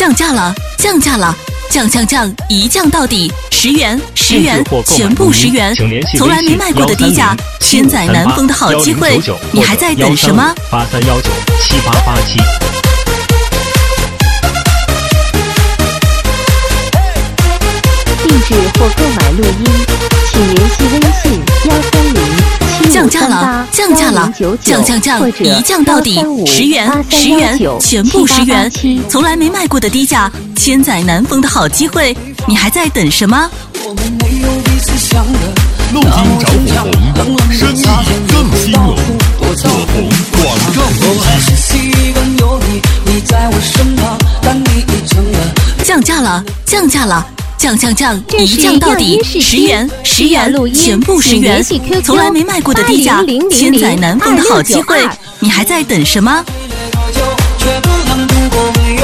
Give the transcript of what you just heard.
降价了，降价了，降降降，一降到底，10元，10元，全部10元，从来没卖过的低价，千载难逢的好机会，你还在等什么 ？83197887。 地址或购买录音，请联系微信1307538 降价了，降价了，降降降，一降到底，10元，10元，全部10元，从来没卖过的低价，千载难逢的好机会，你还在等什么？ 录音找火红，生意更兴隆，火红广告降价了，降价了，降降降，一降到底，10元，10元，全部10元，从来没卖过的低价，千载难逢的好机会，你还在等什么？ 却不能度过